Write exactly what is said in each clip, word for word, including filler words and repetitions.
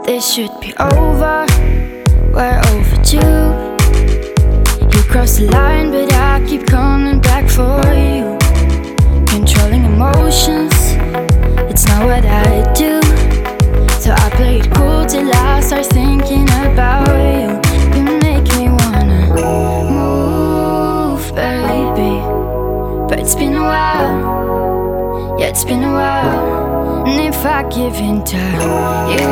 This should be over, we're overdue. You crossed the line, but I keep coming back for you. Controlling emotions, it's not what I do. So I play it cool till I start thinking about you. You make me wanna move, baby. But it's been a while, yeah, it's been a while. And if I give in to you,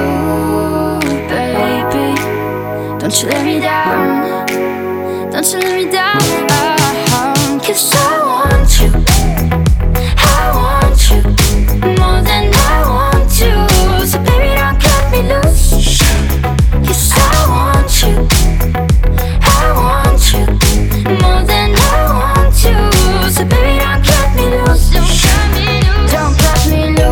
baby, don't you let me down, don't you let me down. uh, Cause I want you, I want you more than I want to. So baby, don't cut me loose. Cause I want you, I want you more than I want to. So baby, don't cut me loose. Don't cut me loose. Don't cut me loose.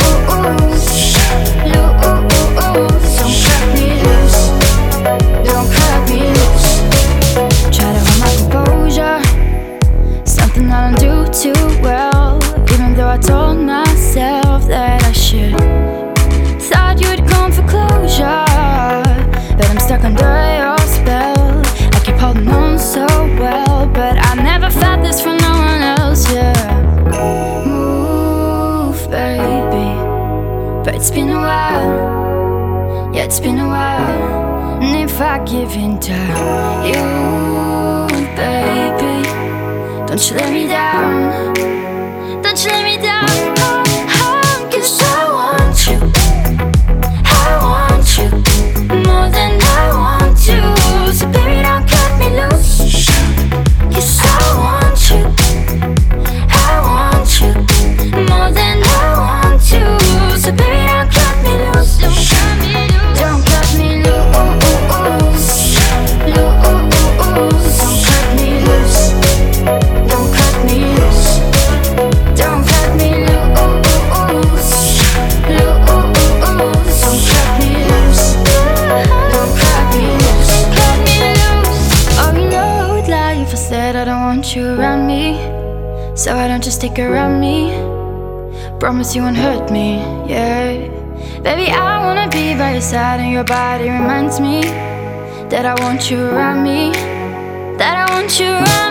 I don't do too well, even though I told myself that I should. Thought you'd come for closure, but I'm stuck under your spell. I keep holding on so well, but I never felt this from no one else, yeah. Move, baby. But it's been a while, yeah, it's been a while. And if I give in to you, baby, don't you let me down, don't you let me down. oh, oh, Cause I want you, I want you more than I want to. So baby, don't cut me loose. Cause I want you, I want you more than I want to. So baby, don't cut me loose. Don't cut me loose. Don't cut me loose. Loose. Don't cut me loose. Don't cut me loose. Don't cut me loose. Loose. Don't cut me loose. Don't cut me loose. Cut me loose. Oh, you know I would lie if I said I don't want you around me. So why don't you stick around me? Promise you won't hurt me, yeah. Baby, I wanna be by your side, and your body reminds me that I want you around me. That I want you around me.